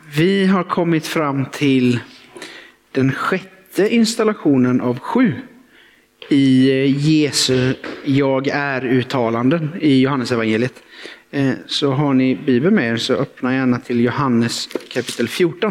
Vi har kommit fram till den 6:e installationen av 7 i Jesu jag är-uttalanden i Johannes evangeliet. Så har ni Bibeln med er så öppna gärna till Johannes kapitel 14.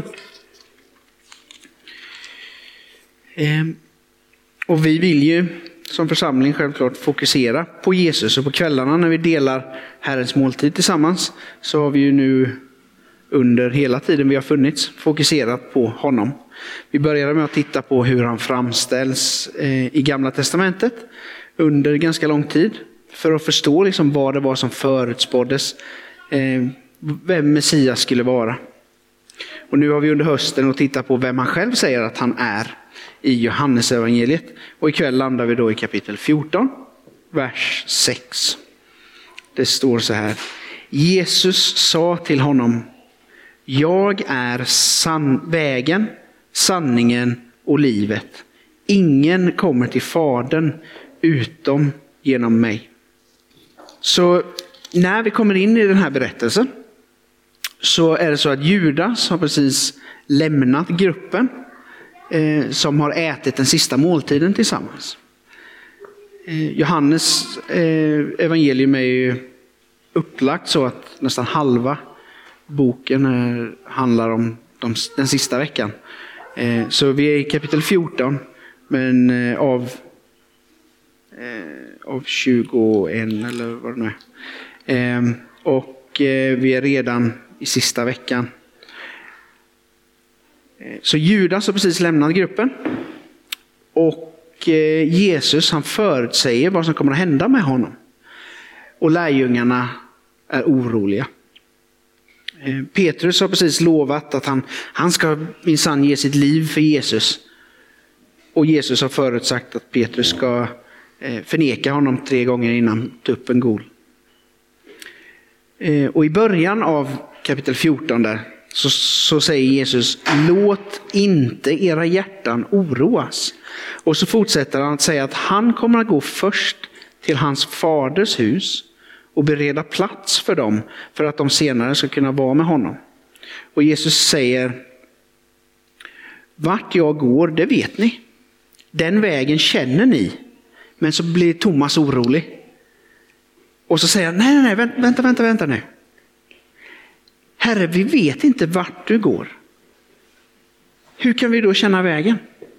Och vi vill ju som församling självklart fokusera på Jesus, och på kvällarna när vi delar Herrens måltid tillsammans så har vi ju nu under hela tiden vi har funnits fokuserat på honom. Vi började med att titta på hur han framställs i Gamla testamentet under ganska lång tid för att förstå liksom vad det var som förutspåddes, vem Messias skulle vara. Och nu har vi under hösten att titta på vem han själv säger att han är i Johannes evangeliet. Och ikväll landar vi då i kapitel 14, vers 6. Det står så här: Jesus sa till honom: jag är vägen, sanningen och livet. Ingen kommer till Fadern utom genom mig. Så när vi kommer in i den här berättelsen så är det så att Judas har precis lämnat gruppen som har ätit den sista måltiden tillsammans. Johannes evangelium är ju upplagt så att nästan halva boken handlar om den sista veckan. Så vi är i kapitel 14 men av 21 eller vad det nu är. Och vi är redan i sista veckan. Så Judas har precis lämnat gruppen. Och Jesus han förutsäger vad som kommer att hända med honom. Och lärjungarna är oroliga. Petrus har precis lovat att han ska minsann ge sitt liv för Jesus. Och Jesus har förutsagt att Petrus ska förneka honom 3 gånger innan tuppen gol. Och i början av kapitel 14 där så säger Jesus: låt inte era hjärtan oroas. Och så fortsätter han att säga att han kommer att gå först till hans faders hus och bereda plats för dem för att de senare ska kunna vara med honom. Och Jesus säger: vart jag går, det vet ni. Den vägen känner ni. Men så blir Thomas orolig. Och så säger han: nej, vänta nu. Herre, vi vet inte vart du går. Hur kan vi då känna vägen?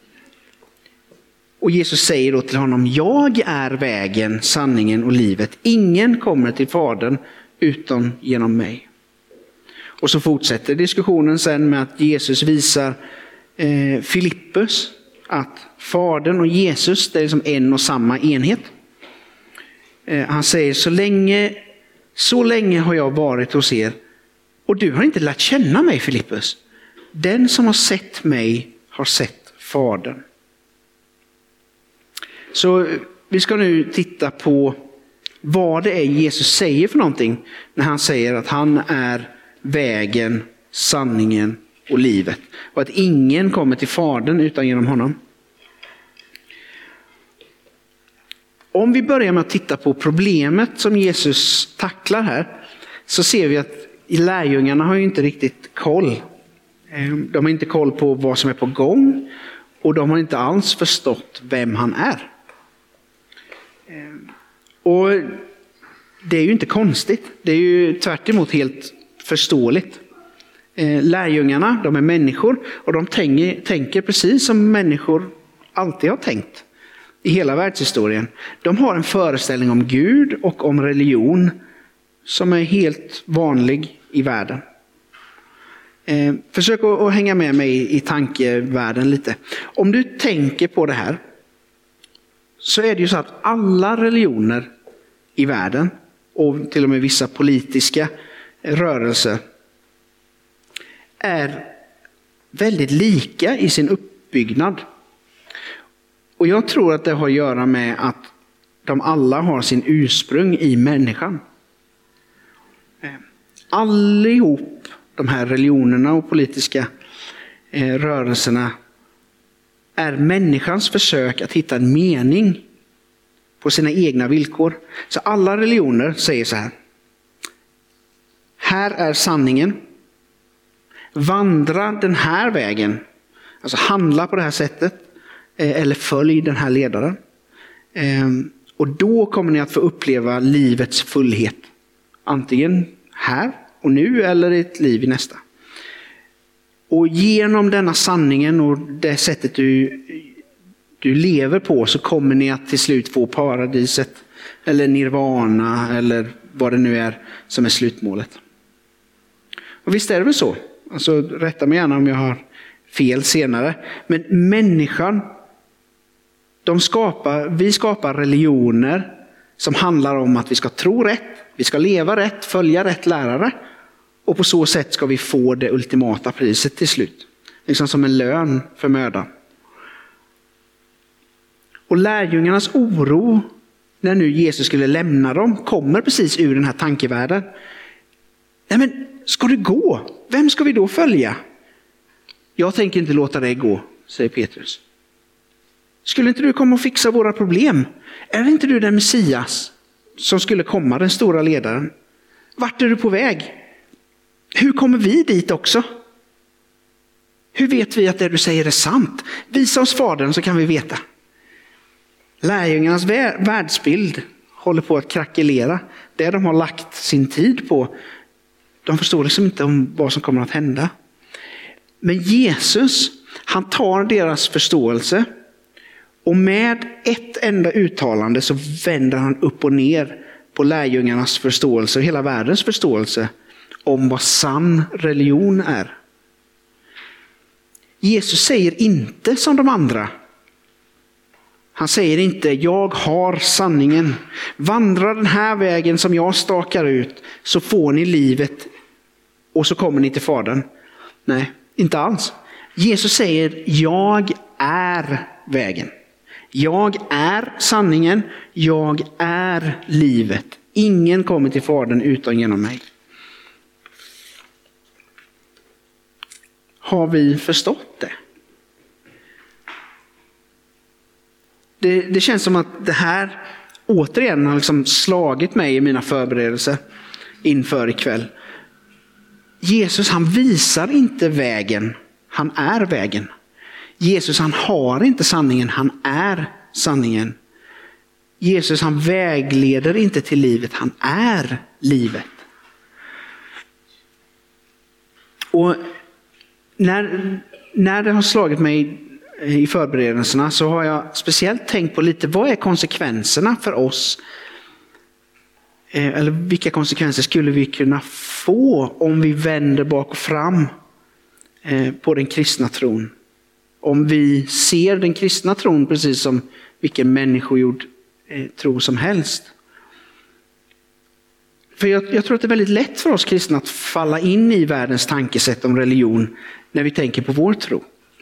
Och Jesus säger då till honom: jag är vägen, sanningen och livet. Ingen kommer till Fadern utom genom mig. Och så fortsätter diskussionen sen med att Jesus visar Filippus att Fadern och Jesus, det är som en och samma enhet. Han säger: så länge har jag varit hos er och du har inte lärt känna mig, Filippus. Den som har sett mig har sett Fadern. Så vi ska nu titta på vad det är Jesus säger för någonting när han säger att han är vägen, sanningen och livet. Och att ingen kommer till Fadern utan genom honom. Om vi börjar med att titta på problemet som Jesus tacklar här så ser vi att lärjungarna har ju inte riktigt koll. De har inte koll på vad som är på gång och de har inte alls förstått vem han är. Och det är ju inte konstigt. Det är ju tvärt emot helt förståeligt. Lärjungarna, de är människor och de tänker precis som människor alltid har tänkt i hela världshistorien. De har en föreställning om Gud och om religion som är helt vanlig i världen. Försök att hänga med mig i tankevärlden lite. Om du tänker på det här så är det ju så att alla religioner i världen och till och med vissa politiska rörelser är väldigt lika i sin uppbyggnad. Och jag tror att det har att göra med att de alla har sin ursprung i människan. Allihop de här religionerna och politiska rörelserna är människans försök att hitta en mening på sina egna villkor. Så alla religioner säger så här: här är sanningen. vandra den här vägen. Alltså handla på det här sättet. Eller följ den här ledaren. Och då kommer ni att få uppleva livets fullhet. Antingen här och nu eller i ett liv i nästa. Och genom denna sanningen och det sättet du lever på så kommer ni att till slut få paradiset eller nirvana eller vad det nu är som är slutmålet. Och visst är det väl så? Alltså rätta mig gärna om jag har fel senare. Men människan, vi skapar religioner som handlar om att vi ska tro rätt, vi ska leva rätt, följa rätt lärare. Och på så sätt ska vi få det ultimata priset till slut. Liksom som en lön för mödan. Och lärjungarnas oro när nu Jesus skulle lämna dem kommer precis ur den här tankevärlden. Nej men, ska du gå? Vem ska vi då följa? Jag tänker inte låta dig gå, säger Petrus. Skulle inte du komma och fixa våra problem? Är inte du den Messias som skulle komma, den stora ledaren? Vart är du på väg? Hur kommer vi dit också? Hur vet vi att det du säger är sant? Visa oss Fadern så kan vi veta. Lärjungarnas världsbild håller på att krackelera. Det de har lagt sin tid på. De förstår liksom inte om vad som kommer att hända. Men Jesus, han tar deras förståelse och med ett enda uttalande så vänder han upp och ner på lärjungarnas förståelse och hela världens förståelse om vad sann religion är. Jesus säger inte som de andra. Han säger inte, jag har sanningen. Vandra den här vägen som jag stakar ut så får ni livet och så kommer ni till Fadern. Nej, inte alls. Jesus säger, jag är vägen. Jag är sanningen. Jag är livet. Ingen kommer till Fadern utan genom mig. Har vi förstått det? Det känns som att det här återigen har liksom slagit mig i mina förberedelser inför ikväll. Jesus, han visar inte vägen. Han är vägen. Jesus, han har inte sanningen. Han är sanningen. Jesus, han vägleder inte till livet. Han är livet. Och när det har slagit mig i förberedelserna så har jag speciellt tänkt på lite vad är konsekvenserna för oss, eller vilka konsekvenser skulle vi kunna få om vi vänder bak och fram på den kristna tron. Om vi ser den kristna tron precis som vilken människogjord tro som helst. För jag tror att det är väldigt lätt för oss kristna att falla in i världens tankesätt om religion när vi tänker på vår tro.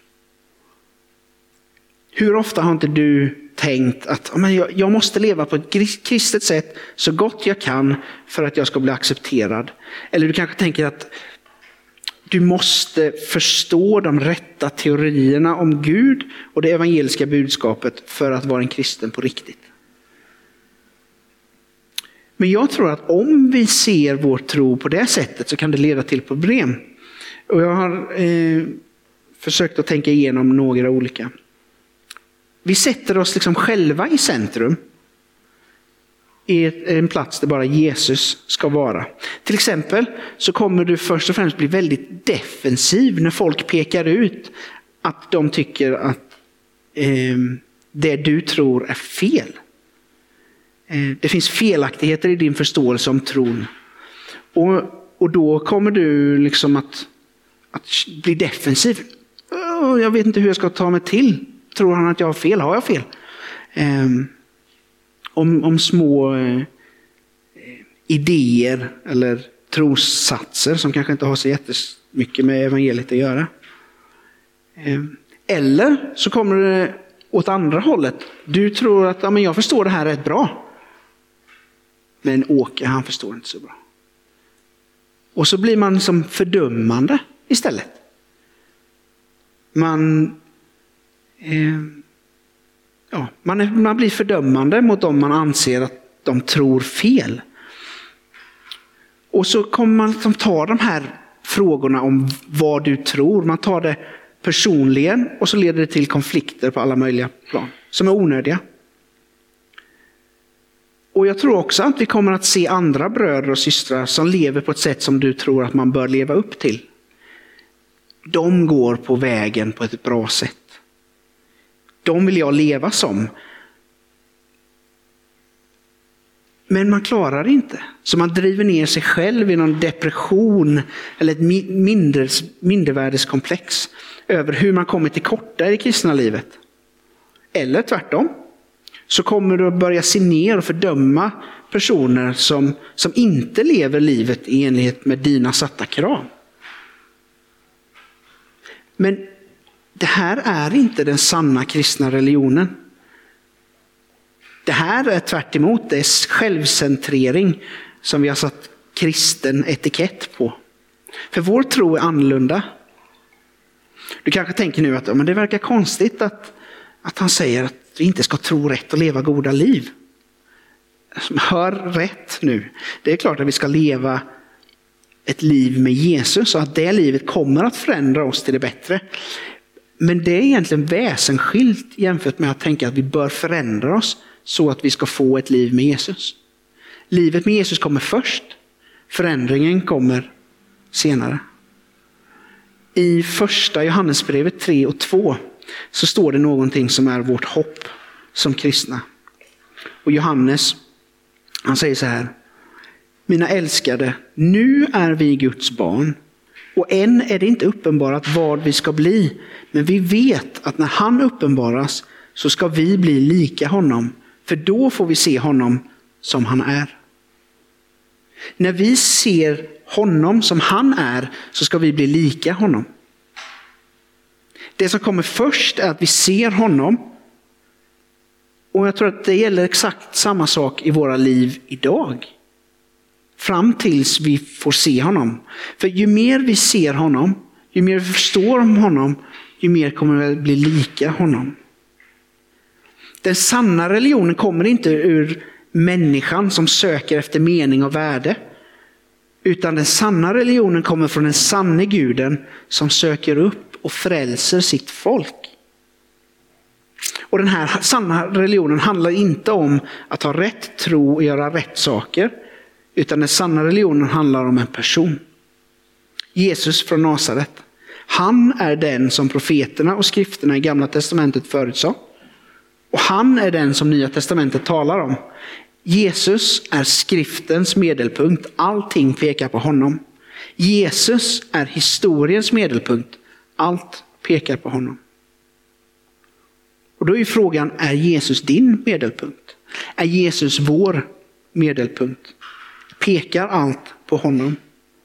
Hur ofta har inte du tänkt att jag måste leva på ett kristet sätt så gott jag kan för att jag ska bli accepterad? Eller du kanske tänker att du måste förstå de rätta teorierna om Gud och det evangeliska budskapet för att vara en kristen på riktigt. Men jag tror att om vi ser vår tro på det sättet så kan det leda till problem. Och jag har försökt att tänka igenom några olika. Vi sätter oss liksom själva i centrum. I en plats där bara Jesus ska vara. Till exempel så kommer du först och främst bli väldigt defensiv när folk pekar ut att de tycker att det du tror är fel. Det finns felaktigheter i din förståelse om tron. Och då kommer du liksom att bli defensiv. Jag vet inte hur jag ska ta mig till. Tror han att jag har fel? Har jag fel? Om små idéer eller trossatser som kanske inte har så jättemycket med evangeliet att göra. Eller så kommer det åt andra hållet. Du tror att jag förstår det här rätt bra. Men Åke, han förstår inte så bra. Och så blir man som fördömande istället. Man blir fördömande mot dem man anser att de tror fel. Och så kommer man ta de här frågorna om vad du tror. Man tar det personligen och så leder det till konflikter på alla möjliga plan som är onödiga. Och jag tror också att vi kommer att se andra bröder och systrar som lever på ett sätt som du tror att man bör leva upp till. De går på vägen på ett bra sätt. De vill jag leva som. Men man klarar det inte. Så man driver ner sig själv i någon depression eller ett mindervärdeskomplex över hur man kommer till korta i det kristna livet. Eller tvärtom. Så kommer du att börja se ner och fördöma personer som inte lever livet i enlighet med dina satta krav. Men det här är inte den sanna kristna religionen. Det här är tvärt emot, det är självcentrering som vi har satt kristen etikett på. För vår tro är annorlunda. Du kanske tänker nu att men det verkar konstigt att han säger att vi inte ska tro rätt och leva goda liv. Hör rätt nu. Det är klart att vi ska leva ett liv med Jesus och att det livet kommer att förändra oss till det bättre. Men det är egentligen väsensskilt jämfört med att tänka att vi bör förändra oss så att vi ska få ett liv med Jesus. Livet med Jesus kommer först. Förändringen kommer senare. I första Johannesbrevet 3 och 2 så står det någonting som är vårt hopp som kristna. Och Johannes, han säger så här: mina älskade, nu är vi Guds barn och än är det inte uppenbarat vad vi ska bli. Men vi vet att när han uppenbaras så ska vi bli lika honom. För då får vi se honom som han är. När vi ser honom som han är så ska vi bli lika honom. Det som kommer först är att vi ser honom. Och jag tror att det gäller exakt samma sak i våra liv idag. Fram tills vi får se honom. För ju mer vi ser honom, ju mer vi förstår om honom, ju mer kommer vi bli lika honom. Den sanna religionen kommer inte ur människan som söker efter mening och värde. Utan den sanna religionen kommer från den sanne guden som söker upp och frälser sitt folk. Och den här sanna religionen handlar inte om att ha rätt tro och göra rätt saker. Utan den sanna religionen handlar om en person. Jesus från Nasaret. Han är den som profeterna och skrifterna i Gamla testamentet förutsade. Och han är den som Nya testamentet talar om. Jesus är skriftens medelpunkt. Allting pekar på honom. Jesus är historiens medelpunkt. Allt pekar på honom. Och då är frågan, är Jesus din medelpunkt? Är Jesus vår medelpunkt? Pekar allt på honom?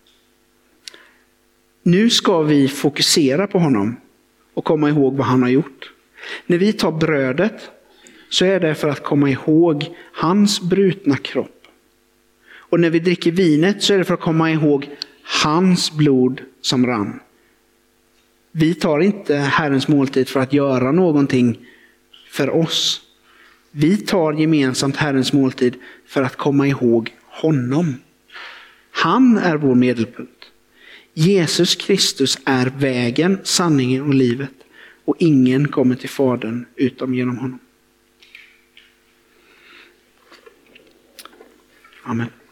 Nu ska vi fokusera på honom och komma ihåg vad han har gjort. När vi tar brödet så är det för att komma ihåg hans brutna kropp. Och när vi dricker vinet så är det för att komma ihåg hans blod som rann. Vi tar inte Herrens måltid för att göra någonting för oss. Vi tar gemensamt Herrens måltid för att komma ihåg honom. Han är vår medelpunkt. Jesus Kristus är vägen, sanningen och livet. Och ingen kommer till Fadern utom genom honom. Amen.